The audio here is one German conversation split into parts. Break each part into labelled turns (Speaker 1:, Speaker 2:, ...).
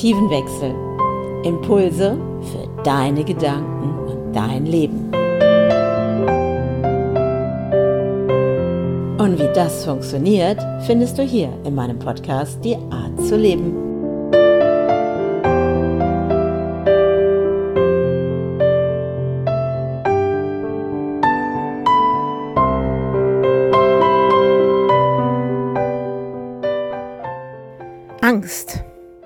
Speaker 1: Perspektivenwechsel. Impulse für deine Gedanken und dein Leben. Und wie das funktioniert, findest du hier in meinem Podcast Die Art zu leben.
Speaker 2: Angst.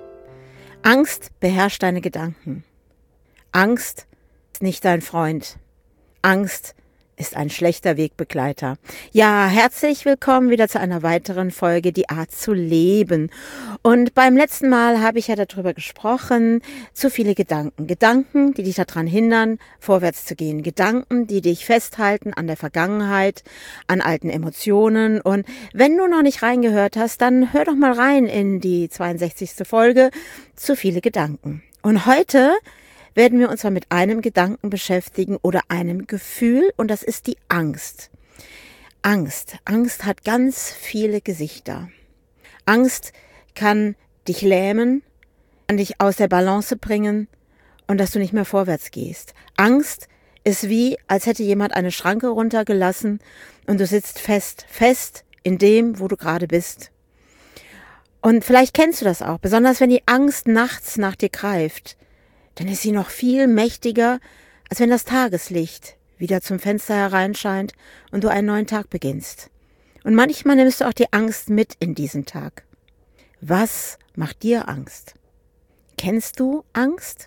Speaker 2: Angst beherrscht deine Gedanken. Angst ist nicht dein Freund. Angst ist ein schlechter Wegbegleiter. Ja, herzlich willkommen wieder zu einer weiteren Folge Die Art zu leben. Und beim letzten Mal habe ich ja darüber gesprochen, zu viele Gedanken. Gedanken, die dich daran hindern, vorwärts zu gehen. Gedanken, die dich festhalten an der Vergangenheit, an alten Emotionen. Und wenn du noch nicht reingehört hast, dann hör doch mal rein in die 62. Folge, zu viele Gedanken. Und heute werden wir uns mal mit einem Gedanken beschäftigen oder einem Gefühl, und das ist die Angst. Angst hat ganz viele Gesichter. Angst kann dich lähmen, kann dich aus der Balance bringen und dass du nicht mehr vorwärts gehst. Angst ist wie, als hätte jemand eine Schranke runtergelassen und du sitzt fest in dem, wo du gerade bist. Und vielleicht kennst du das auch, besonders wenn die Angst nachts nach dir greift. Dann ist sie noch viel mächtiger, als wenn das Tageslicht wieder zum Fenster hereinscheint und du einen neuen Tag beginnst. Und manchmal nimmst du auch die Angst mit in diesen Tag. Was macht dir Angst? Kennst du Angst?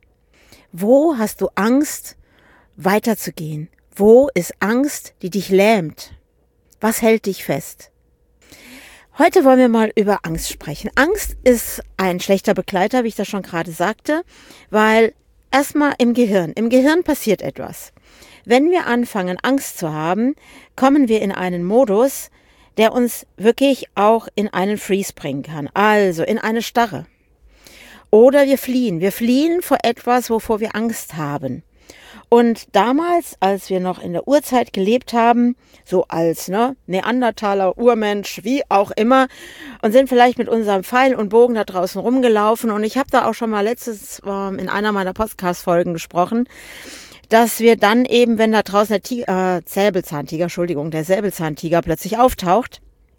Speaker 2: Wo hast du Angst, weiterzugehen? Wo ist Angst, die dich lähmt? Was hält dich fest? Heute wollen wir mal über Angst sprechen. Angst ist ein schlechter Begleiter, wie ich das schon gerade sagte, weil erstmal im Gehirn passiert etwas. Wenn wir anfangen, Angst zu haben, kommen wir in einen Modus, der uns wirklich auch in einen Freeze bringen kann, also in eine Starre. Oder wir fliehen vor etwas, wovor wir Angst haben. Und damals, als wir noch in der Urzeit gelebt haben, so als Neandertaler, Urmensch, wie auch immer, und sind vielleicht mit unserem Pfeil und Bogen da draußen rumgelaufen. Und ich habe da auch schon mal letztes in einer meiner Podcast-Folgen gesprochen, dass wir dann eben, wenn da draußen der Säbelzahntiger plötzlich auftaucht,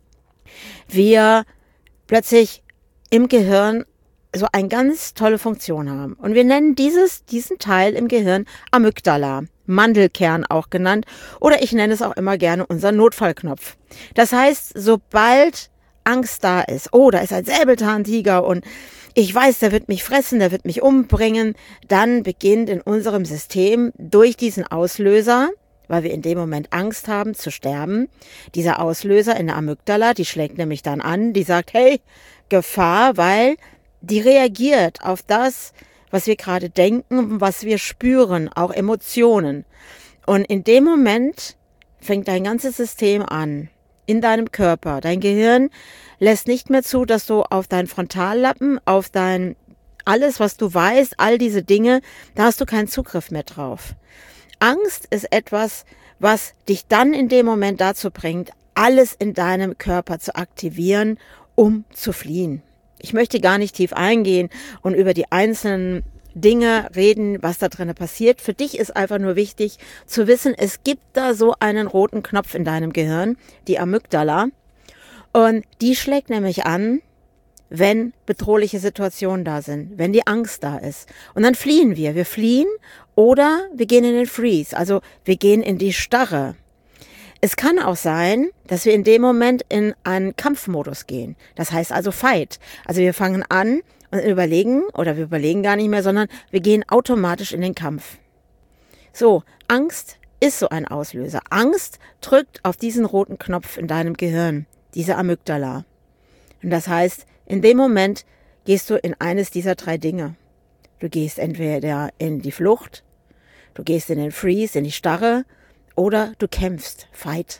Speaker 2: wir plötzlich im Gehirn so eine ganz tolle Funktion haben. Und wir nennen diesen Teil im Gehirn Amygdala, Mandelkern auch genannt, oder ich nenne es auch immer gerne unser Notfallknopf. Das heißt, sobald Angst da ist, da ist ein Säbelzahntiger und ich weiß, der wird mich fressen, der wird mich umbringen, dann beginnt in unserem System durch diesen Auslöser, weil wir in dem Moment Angst haben zu sterben, dieser Auslöser in der Amygdala, die schlägt nämlich dann an, die sagt, hey, Gefahr, weil die reagiert auf das, was wir gerade denken, was wir spüren, auch Emotionen. Und in dem Moment fängt dein ganzes System an, in deinem Körper. Dein Gehirn lässt nicht mehr zu, dass du auf deinen Frontallappen, auf alles, was du weißt, all diese Dinge, da hast du keinen Zugriff mehr drauf. Angst ist etwas, was dich dann in dem Moment dazu bringt, alles in deinem Körper zu aktivieren, um zu fliehen. Ich möchte gar nicht tief eingehen und über die einzelnen Dinge reden, was da drin passiert. Für dich ist einfach nur wichtig zu wissen, es gibt da so einen roten Knopf in deinem Gehirn, die Amygdala. Und die schlägt nämlich an, wenn bedrohliche Situationen da sind, wenn die Angst da ist. Und dann fliehen wir. Wir fliehen oder wir gehen in den Freeze, also wir gehen in die Starre. Es kann auch sein, dass wir in dem Moment in einen Kampfmodus gehen. Das heißt also Fight. Also wir fangen an und wir überlegen gar nicht mehr, sondern wir gehen automatisch in den Kampf. So, Angst ist so ein Auslöser. Angst drückt auf diesen roten Knopf in deinem Gehirn, diese Amygdala. Und das heißt, in dem Moment gehst du in eines dieser drei Dinge. Du gehst entweder in die Flucht, du gehst in den Freeze, in die Starre, oder du kämpfst, fight.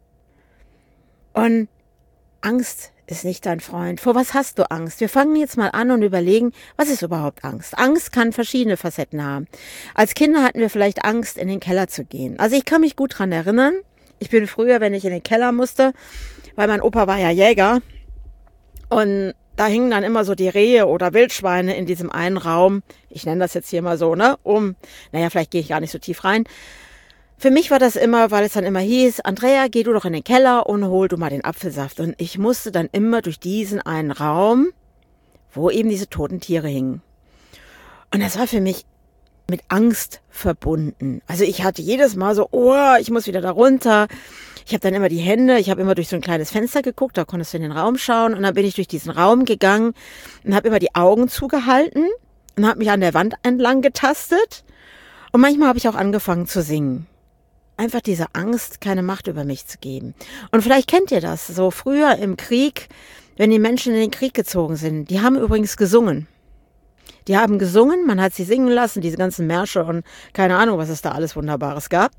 Speaker 2: Und Angst ist nicht dein Freund. Vor was hast du Angst? Wir fangen jetzt mal an und überlegen, was ist überhaupt Angst? Angst kann verschiedene Facetten haben. Als Kinder hatten wir vielleicht Angst, in den Keller zu gehen. Also ich kann mich gut dran erinnern. Ich bin früher, wenn ich in den Keller musste, weil mein Opa war ja Jäger. Und da hingen dann immer so die Rehe oder Wildschweine in diesem einen Raum. Ich nenne das jetzt hier mal so, vielleicht gehe ich gar nicht so tief rein. Für mich war das immer, weil es dann immer hieß, Andrea, geh du doch in den Keller und hol du mal den Apfelsaft. Und ich musste dann immer durch diesen einen Raum, wo eben diese toten Tiere hingen. Und das war für mich mit Angst verbunden. Also ich hatte jedes Mal so, ich muss wieder da runter. Ich habe dann immer ich habe immer durch so ein kleines Fenster geguckt, da konntest du in den Raum schauen. Und dann bin ich durch diesen Raum gegangen und habe immer die Augen zugehalten und habe mich an der Wand entlang getastet. Und manchmal habe ich auch angefangen zu singen. Einfach diese Angst, keine Macht über mich zu geben. Und vielleicht kennt ihr das, so früher im Krieg, wenn die Menschen in den Krieg gezogen sind. Die haben übrigens gesungen. Die haben gesungen, man hat sie singen lassen, diese ganzen Märsche und keine Ahnung, was es da alles Wunderbares gab.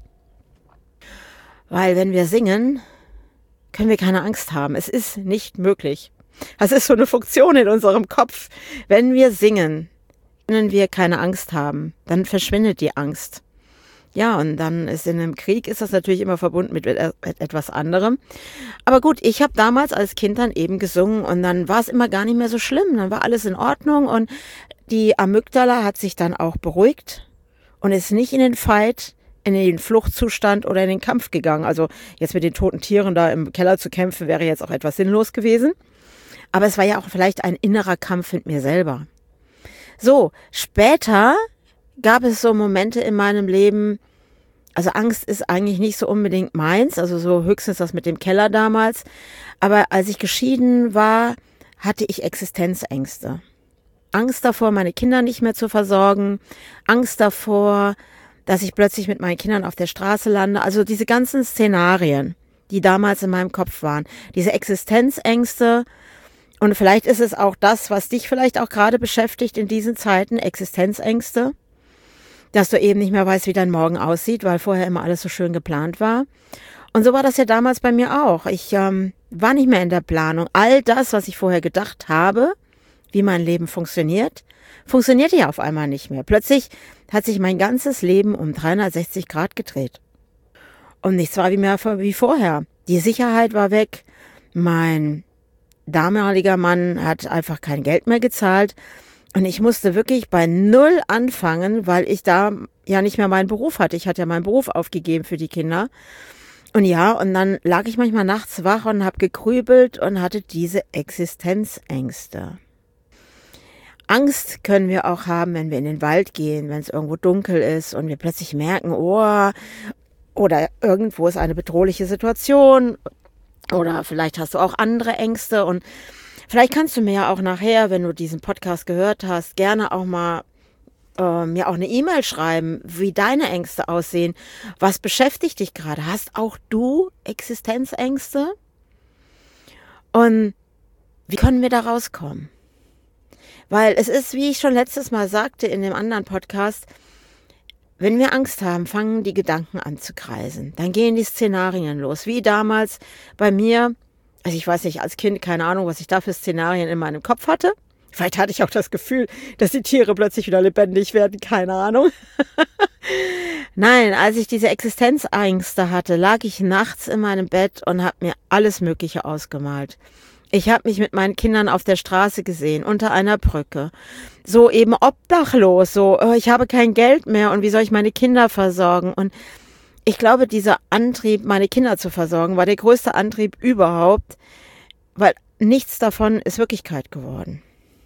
Speaker 2: Weil wenn wir singen, können wir keine Angst haben. Es ist nicht möglich. Das ist so eine Funktion in unserem Kopf. Wenn wir singen, können wir keine Angst haben. Dann verschwindet die Angst. Ja, und dann ist in einem Krieg ist das natürlich immer verbunden mit etwas anderem. Aber gut, ich habe damals als Kind dann eben gesungen und dann war es immer gar nicht mehr so schlimm. Dann war alles in Ordnung und die Amygdala hat sich dann auch beruhigt und ist nicht in den Fight, in den Fluchtzustand oder in den Kampf gegangen. Also jetzt mit den toten Tieren da im Keller zu kämpfen, wäre jetzt auch etwas sinnlos gewesen. Aber es war ja auch vielleicht ein innerer Kampf mit mir selber. So, später gab es so Momente in meinem Leben, also Angst ist eigentlich nicht so unbedingt meins, also so höchstens das mit dem Keller damals. Aber als ich geschieden war, hatte ich Existenzängste. Angst davor, meine Kinder nicht mehr zu versorgen. Angst davor, dass ich plötzlich mit meinen Kindern auf der Straße lande. Also diese ganzen Szenarien, die damals in meinem Kopf waren. Diese Existenzängste. Und vielleicht ist es auch das, was dich vielleicht auch gerade beschäftigt in diesen Zeiten, Existenzängste. Dass du eben nicht mehr weißt, wie dein Morgen aussieht, weil vorher immer alles so schön geplant war. Und so war das ja damals bei mir auch. Ich war nicht mehr in der Planung. All das, was ich vorher gedacht habe, wie mein Leben funktioniert, funktionierte ja auf einmal nicht mehr. Plötzlich hat sich mein ganzes Leben um 360 Grad gedreht. Und nichts war wie vorher. Die Sicherheit war weg. Mein damaliger Mann hat einfach kein Geld mehr gezahlt. Und ich musste wirklich bei Null anfangen, weil ich da ja nicht mehr meinen Beruf hatte. Ich hatte ja meinen Beruf aufgegeben für die Kinder. Und dann lag ich manchmal nachts wach und habe gegrübelt und hatte diese Existenzängste. Angst können wir auch haben, wenn wir in den Wald gehen, wenn es irgendwo dunkel ist und wir plötzlich merken, oder irgendwo ist eine bedrohliche Situation oder vielleicht hast du auch andere Ängste und vielleicht kannst du mir ja auch nachher, wenn du diesen Podcast gehört hast, gerne auch mal mir auch eine E-Mail schreiben, wie deine Ängste aussehen. Was beschäftigt dich gerade? Hast auch du Existenzängste? Und wie können wir da rauskommen? Weil es ist, wie ich schon letztes Mal sagte in dem anderen Podcast, wenn wir Angst haben, fangen die Gedanken an zu kreisen. Dann gehen die Szenarien los. Wie damals bei mir, also ich weiß nicht, als Kind, keine Ahnung, was ich da für Szenarien in meinem Kopf hatte. Vielleicht hatte ich auch das Gefühl, dass die Tiere plötzlich wieder lebendig werden, keine Ahnung. Nein, als ich diese Existenzängste hatte, lag ich nachts in meinem Bett und habe mir alles Mögliche ausgemalt. Ich habe mich mit meinen Kindern auf der Straße gesehen, unter einer Brücke. So eben obdachlos, ich habe kein Geld mehr und wie soll ich meine Kinder versorgen? Und ich glaube, dieser Antrieb, meine Kinder zu versorgen, war der größte Antrieb überhaupt, weil nichts davon ist Wirklichkeit geworden.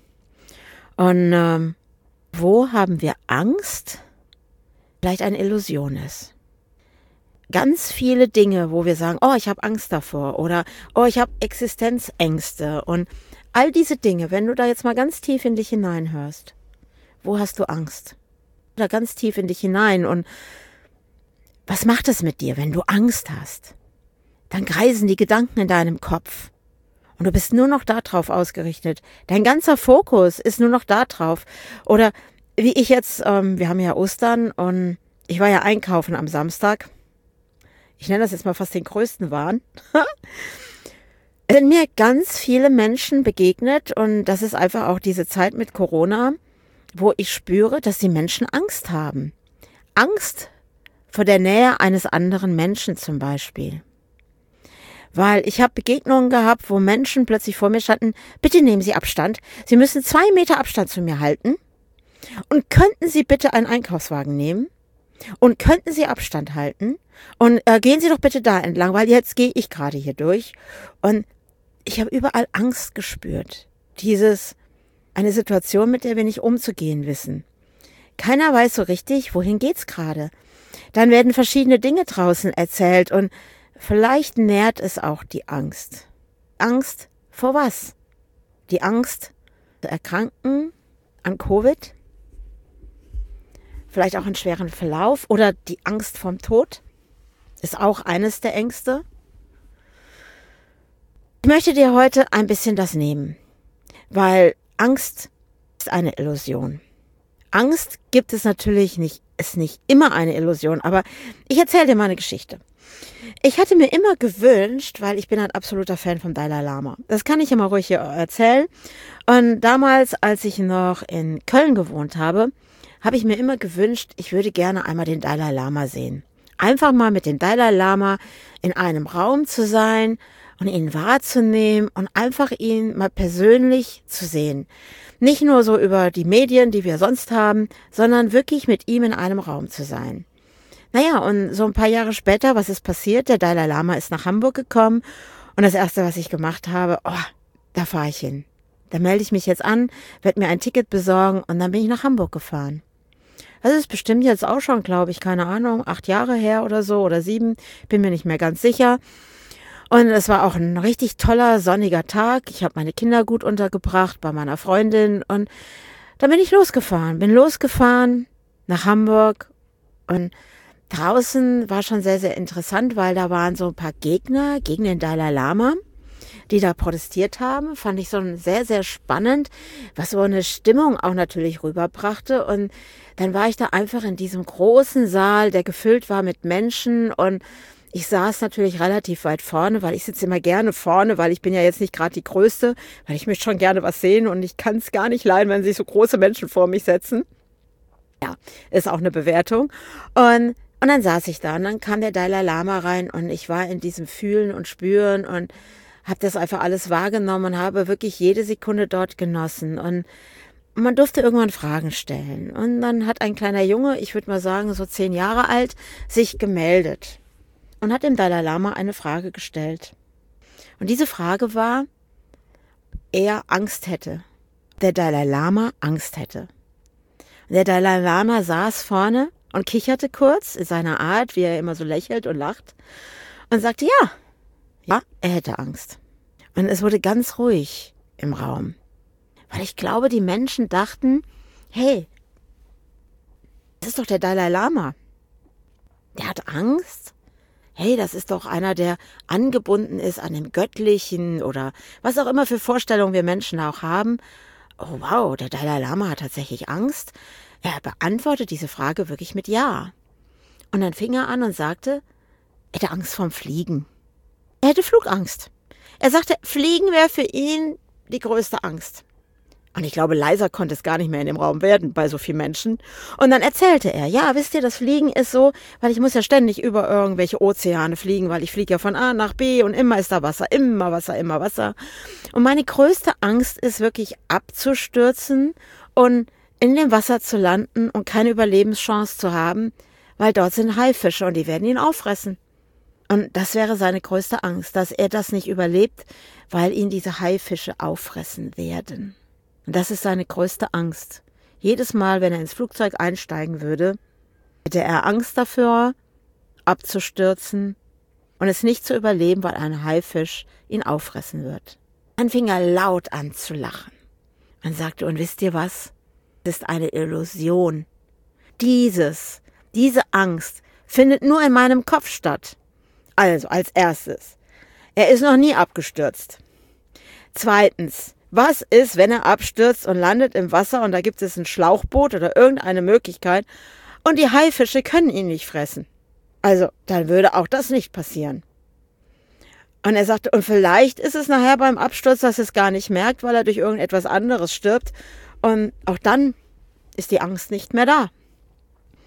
Speaker 2: Und wo haben wir Angst? Vielleicht eine Illusion ist. Ganz viele Dinge, wo wir sagen, ich habe Angst davor oder ich habe Existenzängste und all diese Dinge, wenn du da jetzt mal ganz tief in dich hineinhörst, wo hast du Angst? Da ganz tief in dich hinein und was macht es mit dir, wenn du Angst hast? Dann kreisen die Gedanken in deinem Kopf und du bist nur noch darauf ausgerichtet. Dein ganzer Fokus ist nur noch darauf. Oder wie ich jetzt, wir haben ja Ostern und ich war ja einkaufen am Samstag. Ich nenne das jetzt mal fast den größten Wahn. Es sind mir ganz viele Menschen begegnet und das ist einfach auch diese Zeit mit Corona, wo ich spüre, dass die Menschen Angst haben. Angst vor der Nähe eines anderen Menschen zum Beispiel. Weil ich habe Begegnungen gehabt, wo Menschen plötzlich vor mir standen, bitte nehmen Sie Abstand. Sie müssen 2 Meter Abstand zu mir halten. Und könnten Sie bitte einen Einkaufswagen nehmen? Und könnten Sie Abstand halten? Und gehen Sie doch bitte da entlang, weil jetzt gehe ich gerade hier durch. Und ich habe überall Angst gespürt. Eine Situation, mit der wir nicht umzugehen wissen. Keiner weiß so richtig, wohin geht's gerade. Dann werden verschiedene Dinge draußen erzählt und vielleicht nährt es auch die Angst. Angst vor was? Die Angst zu erkranken an Covid? Vielleicht auch einen schweren Verlauf oder die Angst vorm Tod? Ist auch eines der Ängste. Ich möchte dir heute ein bisschen das nehmen, weil Angst ist eine Illusion. Angst gibt es natürlich nicht, ist nicht immer eine Illusion, aber ich erzähle dir mal eine Geschichte. Ich hatte mir immer gewünscht, weil ich bin ein absoluter Fan vom Dalai Lama. Das kann ich immer ruhig hier erzählen. Und damals, als ich noch in Köln gewohnt habe, habe ich mir immer gewünscht, ich würde gerne einmal den Dalai Lama sehen. Einfach mal mit dem Dalai Lama in einem Raum zu sein und ihn wahrzunehmen und einfach ihn mal persönlich zu sehen. Nicht nur so über die Medien, die wir sonst haben, sondern wirklich mit ihm in einem Raum zu sein. Naja, und so ein paar Jahre später, was ist passiert? Der Dalai Lama ist nach Hamburg gekommen und das Erste, was ich gemacht habe, da fahre ich hin. Da melde ich mich jetzt an, werde mir ein Ticket besorgen und dann bin ich nach Hamburg gefahren. Das ist bestimmt jetzt auch schon, glaube ich, keine Ahnung, 8 Jahre her oder so oder 7, bin mir nicht mehr ganz sicher. Und es war auch ein richtig toller, sonniger Tag. Ich habe meine Kinder gut untergebracht bei meiner Freundin und dann bin ich losgefahren. Bin losgefahren nach Hamburg und draußen war schon sehr, sehr interessant, weil da waren so ein paar Gegner gegen den Dalai Lama, die da protestiert haben. Fand ich so sehr, sehr spannend, was so eine Stimmung auch natürlich rüberbrachte. Und dann war ich da einfach in diesem großen Saal, der gefüllt war mit Menschen und ich saß natürlich relativ weit vorne, weil ich sitze immer gerne vorne, weil ich bin ja jetzt nicht gerade die Größte, weil ich möchte schon gerne was sehen und ich kann es gar nicht leiden, wenn sich so große Menschen vor mich setzen. Ja, ist auch eine Bewertung. Und dann saß ich da und dann kam der Dalai Lama rein und ich war in diesem Fühlen und Spüren und habe das einfach alles wahrgenommen und habe wirklich jede Sekunde dort genossen. Und man durfte irgendwann Fragen stellen. Und dann hat ein kleiner Junge, ich würde mal sagen so 10 Jahre alt, sich gemeldet und hat dem Dalai Lama eine Frage gestellt. Und diese Frage war, ob er Angst hätte. Der Dalai Lama Angst hätte. Und der Dalai Lama saß vorne und kicherte kurz in seiner Art, wie er immer so lächelt und lacht und sagte, ja, er hätte Angst. Und es wurde ganz ruhig im Raum. Weil ich glaube, die Menschen dachten, hey, das ist doch der Dalai Lama. Der hat Angst? Hey, das ist doch einer, der angebunden ist an dem Göttlichen oder was auch immer für Vorstellungen wir Menschen auch haben. Oh wow, der Dalai Lama hat tatsächlich Angst. Er beantwortet diese Frage wirklich mit Ja. Und dann fing er an und sagte, er hätte Angst vorm Fliegen. Er hätte Flugangst. Er sagte, Fliegen wäre für ihn die größte Angst. Und ich glaube, leiser konnte es gar nicht mehr in dem Raum werden bei so vielen Menschen. Und dann erzählte er, ja, wisst ihr, das Fliegen ist so, weil ich muss ja ständig über irgendwelche Ozeane fliegen, weil ich fliege ja von A nach B und immer ist da Wasser, immer Wasser, immer Wasser. Und meine größte Angst ist wirklich abzustürzen und in dem Wasser zu landen und keine Überlebenschance zu haben, weil dort sind Haifische und die werden ihn auffressen. Und das wäre seine größte Angst, dass er das nicht überlebt, weil ihn diese Haifische auffressen werden. Und das ist seine größte Angst. Jedes Mal, wenn er ins Flugzeug einsteigen würde, hätte er Angst dafür, abzustürzen und es nicht zu überleben, weil ein Haifisch ihn auffressen wird. Dann fing er laut an zu lachen und sagte, und wisst ihr was? Das ist eine Illusion. Diese Angst findet nur in meinem Kopf statt. Also, als erstes, er ist noch nie abgestürzt. Zweitens, was ist, wenn er abstürzt und landet im Wasser und da gibt es ein Schlauchboot oder irgendeine Möglichkeit und die Haifische können ihn nicht fressen? Also, dann würde auch das nicht passieren. Und er sagte, und vielleicht ist es nachher beim Absturz, dass er es gar nicht merkt, weil er durch irgendetwas anderes stirbt. Und auch dann ist die Angst nicht mehr da.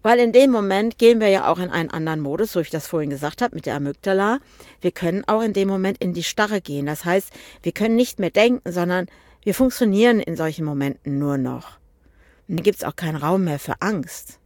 Speaker 2: Weil in dem Moment gehen wir ja auch in einen anderen Modus, so wie ich das vorhin gesagt habe, mit der Amygdala. Wir können auch in dem Moment in die Starre gehen. Das heißt, wir können nicht mehr denken, sondern wir funktionieren in solchen Momenten nur noch. Und dann gibt es auch keinen Raum mehr für Angst.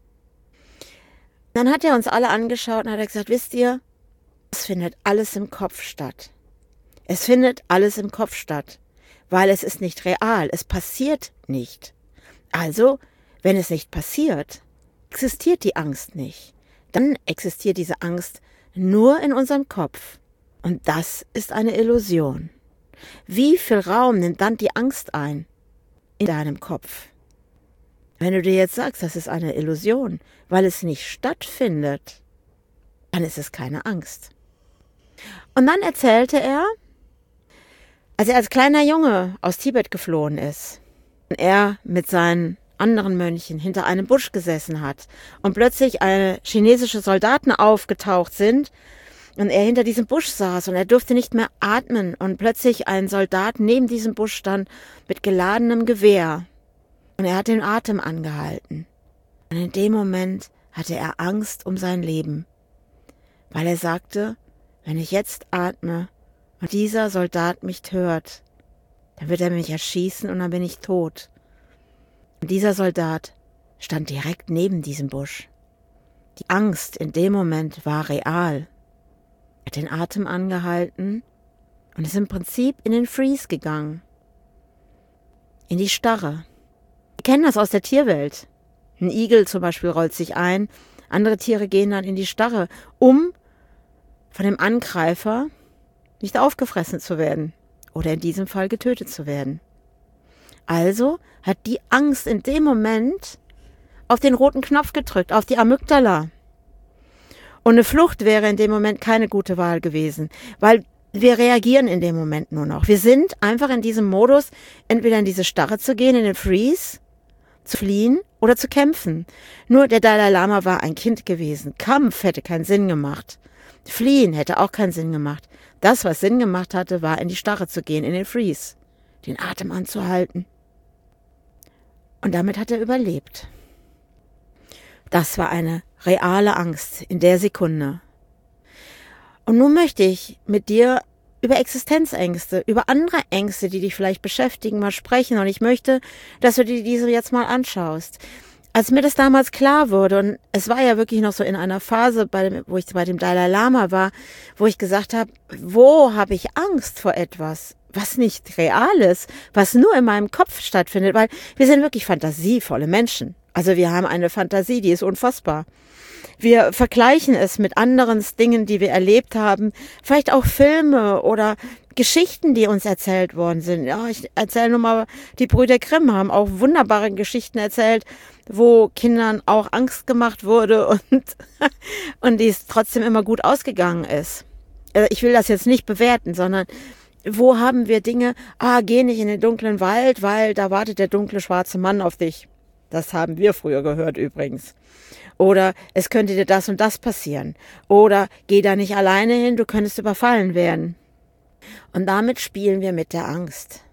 Speaker 2: Dann hat er uns alle angeschaut und hat gesagt, wisst ihr, es findet alles im Kopf statt. Es findet alles im Kopf statt, weil es ist nicht real, es passiert nicht. Also, wenn es nicht passiert, existiert die Angst nicht. Dann existiert diese Angst nur in unserem Kopf. Und das ist eine Illusion. Wie viel Raum nimmt dann die Angst ein in deinem Kopf? Wenn du dir jetzt sagst, das ist eine Illusion, weil es nicht stattfindet, dann ist es keine Angst. Und dann erzählte er, als er als kleiner Junge aus Tibet geflohen ist und er mit seinen anderen Mönchen hinter einem Busch gesessen hat und plötzlich chinesische Soldaten aufgetaucht sind und er hinter diesem Busch saß und er durfte nicht mehr atmen und plötzlich ein Soldat neben diesem Busch stand mit geladenem Gewehr und er hat den Atem angehalten. Und in dem Moment hatte er Angst um sein Leben, weil er sagte, wenn ich jetzt atme und dieser Soldat mich hört, dann wird er mich erschießen und dann bin ich tot. Und dieser Soldat stand direkt neben diesem Busch. Die Angst in dem Moment war real. Er hat den Atem angehalten und ist im Prinzip in den Freeze gegangen. In die Starre. Wir kennen das aus der Tierwelt. Ein Igel zum Beispiel rollt sich ein, andere Tiere gehen dann in die Starre, um von dem Angreifer nicht aufgefressen zu werden oder in diesem Fall getötet zu werden. Also hat die Angst in dem Moment auf den roten Knopf gedrückt, auf die Amygdala. Und eine Flucht wäre in dem Moment keine gute Wahl gewesen, weil wir reagieren in dem Moment nur noch. Wir sind einfach in diesem Modus, entweder in diese Starre zu gehen, in den Freeze, zu fliehen oder zu kämpfen. Nur der Dalai Lama war ein Kind gewesen. Kampf hätte keinen Sinn gemacht. Fliehen hätte auch keinen Sinn gemacht. Das, was Sinn gemacht hatte, war in die Starre zu gehen, in den Freeze, den Atem anzuhalten. Und damit hat er überlebt. Das war eine reale Angst in der Sekunde. Und nun möchte ich mit dir über Existenzängste, über andere Ängste, die dich vielleicht beschäftigen, mal sprechen. Und ich möchte, dass du dir diese jetzt mal anschaust. Als mir das damals klar wurde, und es war ja wirklich noch so in einer Phase, wo ich bei dem Dalai Lama war, wo ich gesagt habe, wo habe ich Angst vor etwas, was nicht real ist, was nur in meinem Kopf stattfindet, weil wir sind wirklich fantasievolle Menschen. Also wir haben eine Fantasie, die ist unfassbar. Wir vergleichen es mit anderen Dingen, die wir erlebt haben, vielleicht auch Filme oder Geschichten, die uns erzählt worden sind. Ja, ich erzähle nur mal, die Brüder Grimm haben auch wunderbare Geschichten erzählt, wo Kindern auch Angst gemacht wurde und die es trotzdem immer gut ausgegangen ist. Ich will das jetzt nicht bewerten, sondern wo haben wir Dinge, geh nicht in den dunklen Wald, weil da wartet der dunkle schwarze Mann auf dich. Das haben wir früher gehört übrigens. Oder es könnte dir das und das passieren. Oder geh da nicht alleine hin, du könntest überfallen werden. Und damit spielen wir mit der Angst.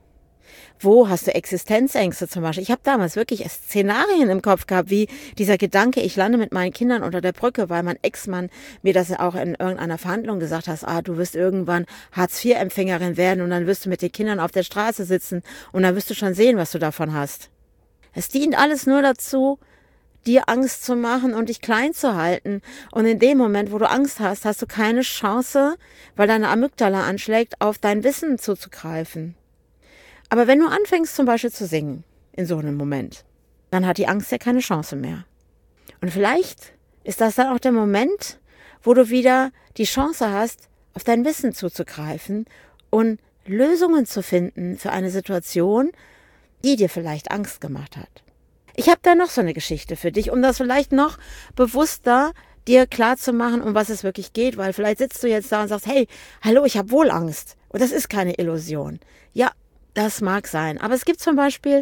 Speaker 2: Wo hast du Existenzängste zum Beispiel? Ich habe damals wirklich Szenarien im Kopf gehabt, wie dieser Gedanke, ich lande mit meinen Kindern unter der Brücke, weil mein Ex-Mann mir das auch in irgendeiner Verhandlung gesagt hat, du wirst irgendwann Hartz-IV-Empfängerin werden und dann wirst du mit den Kindern auf der Straße sitzen und dann wirst du schon sehen, was du davon hast. Es dient alles nur dazu, dir Angst zu machen und dich klein zu halten. Und in dem Moment, wo du Angst hast, hast du keine Chance, weil deine Amygdala anschlägt, auf dein Wissen zuzugreifen. Aber wenn du anfängst zum Beispiel zu singen, in so einem Moment, dann hat die Angst ja keine Chance mehr. Und vielleicht ist das dann auch der Moment, wo du wieder die Chance hast, auf dein Wissen zuzugreifen und Lösungen zu finden für eine Situation, die dir vielleicht Angst gemacht hat. Ich habe da noch so eine Geschichte für dich, um das vielleicht noch bewusster dir klar zu machen, um was es wirklich geht, weil vielleicht sitzt du jetzt da und sagst, hey, hallo, ich habe wohl Angst und das ist keine Illusion. Ja, das mag sein, aber es gibt zum Beispiel,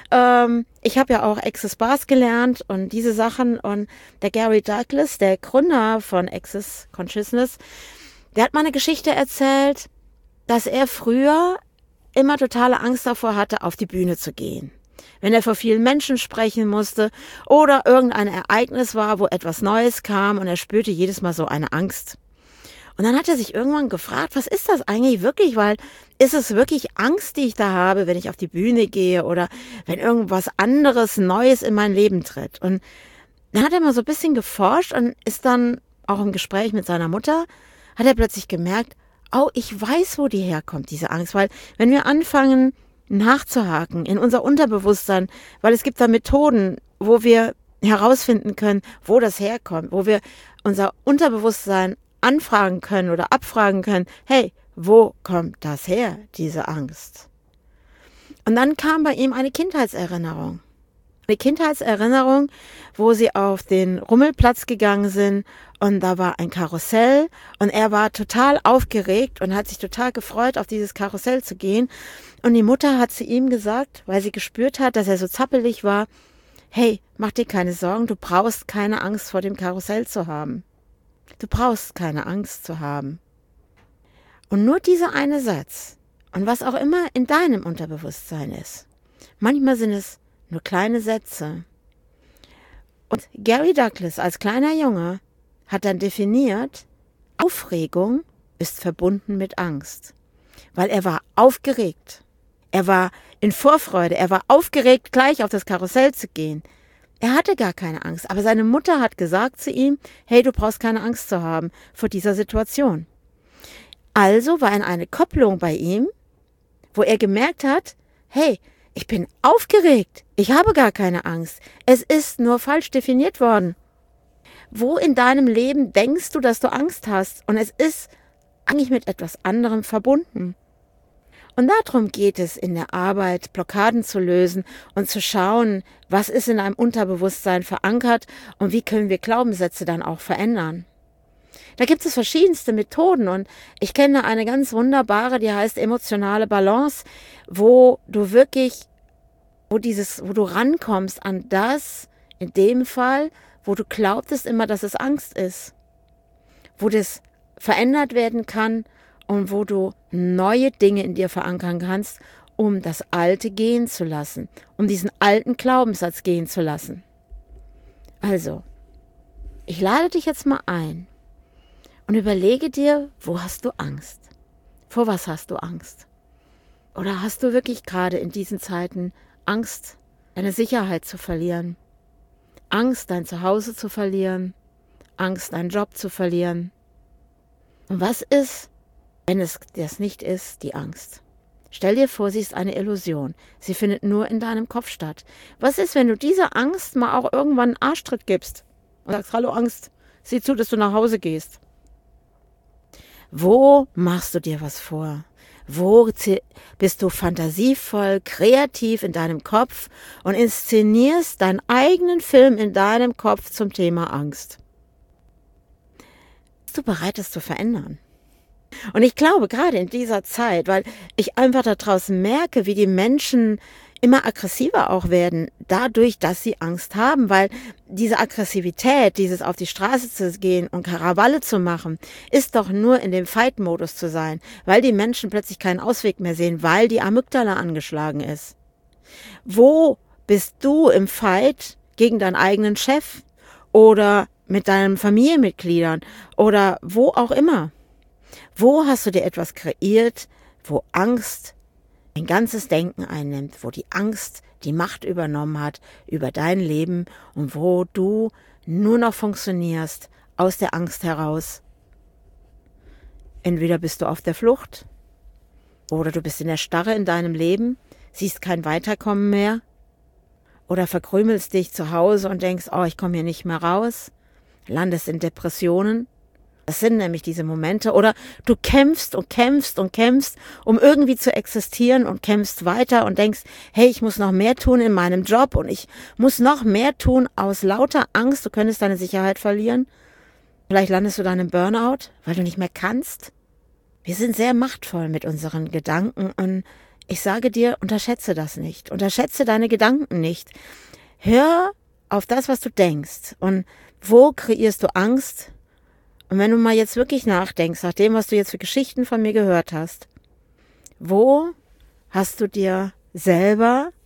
Speaker 2: ich habe ja auch Access Bars gelernt und diese Sachen und der Gary Douglas, der Gründer von Access Consciousness, der hat mal eine Geschichte erzählt, dass er früher immer totale Angst davor hatte, auf die Bühne zu gehen. wenn er vor vielen Menschen sprechen musste oder irgendein Ereignis war, wo etwas Neues kam und er spürte jedes Mal so eine Angst. Und dann hat er sich irgendwann gefragt, was ist das eigentlich wirklich? Weil ist es wirklich Angst, die ich da habe, wenn ich auf die Bühne gehe oder wenn irgendwas anderes Neues in mein Leben tritt? Und dann hat er mal so ein bisschen geforscht und ist dann auch im Gespräch mit seiner Mutter, hat er plötzlich gemerkt, oh, ich weiß, wo die herkommt, diese Angst. Weil wenn wir anfangen nachzuhaken in unser Unterbewusstsein, weil es gibt da Methoden, wo wir herausfinden können, wo das herkommt, wo wir unser Unterbewusstsein anfragen können oder abfragen können, hey, wo kommt das her, diese Angst? Und dann kam bei ihm eine Kindheitserinnerung. Eine Kindheitserinnerung, wo sie auf den Rummelplatz gegangen sind und da war ein Karussell und er war total aufgeregt und hat sich total gefreut, auf dieses Karussell zu gehen. Und die Mutter hat zu ihm gesagt, weil sie gespürt hat, dass er so zappelig war, hey, mach dir keine Sorgen, du brauchst keine Angst vor dem Karussell zu haben. Du brauchst keine Angst zu haben. Und nur dieser eine Satz und was auch immer in deinem Unterbewusstsein ist. Manchmal sind es nur kleine Sätze. Und Gary Douglas als kleiner Junge hat dann definiert, Aufregung ist verbunden mit Angst. Weil er war aufgeregt. Er war in Vorfreude. Er war aufgeregt, gleich auf das Karussell zu gehen. Er hatte gar keine Angst, aber seine Mutter hat gesagt zu ihm, hey, du brauchst keine Angst zu haben vor dieser Situation. Also war eine Kopplung bei ihm, wo er gemerkt hat, hey, ich bin aufgeregt, ich habe gar keine Angst, es ist nur falsch definiert worden. Wo in deinem Leben denkst du, dass du Angst hast und es ist eigentlich mit etwas anderem verbunden? Und darum geht es in der Arbeit, Blockaden zu lösen und zu schauen, was ist in einem Unterbewusstsein verankert und wie können wir Glaubenssätze dann auch verändern. Da gibt es verschiedenste Methoden und ich kenne eine ganz wunderbare, die heißt emotionale Balance, wo du wirklich, wo du rankommst an das, in dem Fall, wo du glaubtest immer, dass es Angst ist, wo das verändert werden kann, und wo du neue Dinge in dir verankern kannst, um das Alte gehen zu lassen, um diesen alten Glaubenssatz gehen zu lassen. Also, ich lade dich jetzt mal ein und überlege dir, wo hast du Angst? Vor was hast du Angst? Oder hast du wirklich gerade in diesen Zeiten Angst, deine Sicherheit zu verlieren? Angst, dein Zuhause zu verlieren? Angst, deinen Job zu verlieren? Und was ist, wenn es das nicht ist, die Angst? Stell dir vor, sie ist eine Illusion. Sie findet nur in deinem Kopf statt. Was ist, wenn du dieser Angst mal auch irgendwann einen Arschtritt gibst und sagst, hallo Angst, sieh zu, dass du nach Hause gehst? Wo machst du dir was vor? Wo bist du fantasievoll, kreativ in deinem Kopf und inszenierst deinen eigenen Film in deinem Kopf zum Thema Angst? Bist du bereit, das zu verändern? Und ich glaube, gerade in dieser Zeit, weil ich einfach da draußen merke, wie die Menschen immer aggressiver auch werden, dadurch, dass sie Angst haben, weil diese Aggressivität, dieses auf die Straße zu gehen und Karawalle zu machen, ist doch nur in dem Fight-Modus zu sein, weil die Menschen plötzlich keinen Ausweg mehr sehen, weil die Amygdala angeschlagen ist. Wo bist du im Fight gegen deinen eigenen Chef oder mit deinen Familienmitgliedern oder wo auch immer? Wo hast du dir etwas kreiert, wo Angst ein ganzes Denken einnimmt, wo die Angst die Macht übernommen hat über dein Leben und wo du nur noch funktionierst aus der Angst heraus? Entweder bist du auf der Flucht oder du bist in der Starre in deinem Leben, siehst kein Weiterkommen mehr oder verkrümelst dich zu Hause und denkst, oh, ich komme hier nicht mehr raus, landest in Depressionen. Das sind nämlich diese Momente. Oder du kämpfst und kämpfst und kämpfst, um irgendwie zu existieren und kämpfst weiter und denkst, hey, ich muss noch mehr tun in meinem Job und ich muss noch mehr tun aus lauter Angst, du könntest deine Sicherheit verlieren. Vielleicht landest du dann im Burnout, weil du nicht mehr kannst. Wir sind sehr machtvoll mit unseren Gedanken und ich sage dir, unterschätze das nicht. Unterschätze deine Gedanken nicht. Hör auf das, was du denkst. Und wo kreierst du Angst? Und wenn du mal jetzt wirklich nachdenkst, nach dem, was du jetzt für Geschichten von mir gehört hast, wo hast du dir selber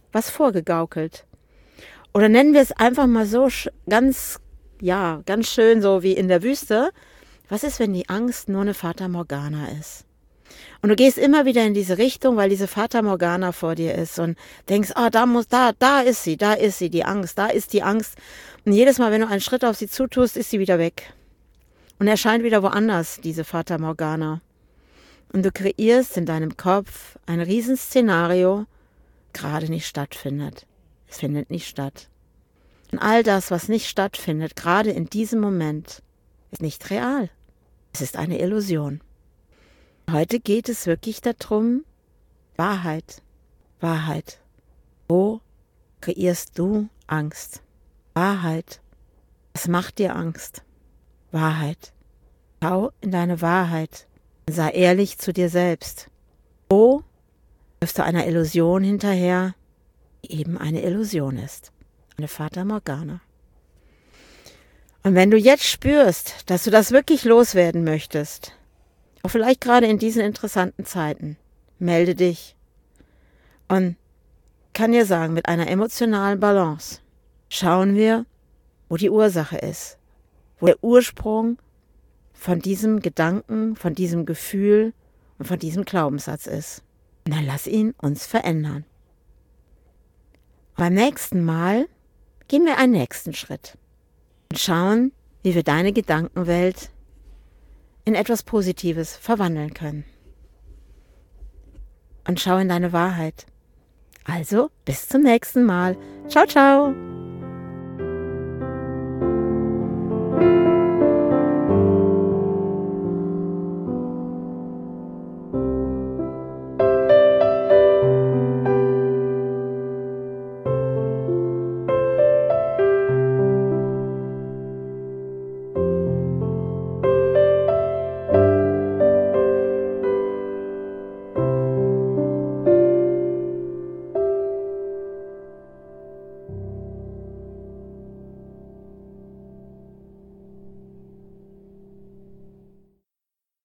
Speaker 2: was vorgegaukelt. Oder nennen wir es einfach mal so ganz schön so wie in der Wüste. Was ist, wenn die Angst nur eine Fata Morgana ist? Und du gehst immer wieder in diese Richtung, weil diese Fata Morgana vor dir ist und denkst, da ist sie, die Angst, da ist die Angst. Und jedes Mal, wenn du einen Schritt auf sie zutust, ist sie wieder weg. Und erscheint wieder woanders, diese Fata Morgana. Und du kreierst in deinem Kopf ein Riesenszenario, gerade nicht stattfindet. Es findet nicht statt. Und all das, was nicht stattfindet, gerade in diesem Moment, ist nicht real. Es ist eine Illusion. Heute geht es wirklich darum, Wahrheit. Wahrheit. Wo kreierst du Angst? Wahrheit. Was macht dir Angst? Wahrheit. Schau in deine Wahrheit und sei ehrlich zu dir selbst. Wo läufst du einer Illusion hinterher, die eben eine Illusion ist? Eine Fata Morgana. Und wenn du jetzt spürst, dass du das wirklich loswerden möchtest, auch vielleicht gerade in diesen interessanten Zeiten, melde dich. Und kann dir sagen, mit einer emotionalen Balance schauen wir, wo die Ursache ist, wo der Ursprung von diesem Gedanken, von diesem Gefühl und von diesem Glaubenssatz ist. Und dann lass ihn uns verändern. Beim nächsten Mal gehen wir einen nächsten Schritt und schauen, wie wir deine Gedankenwelt in etwas Positives verwandeln können. Und schau in deine Wahrheit. Also, bis zum nächsten Mal. Ciao, ciao.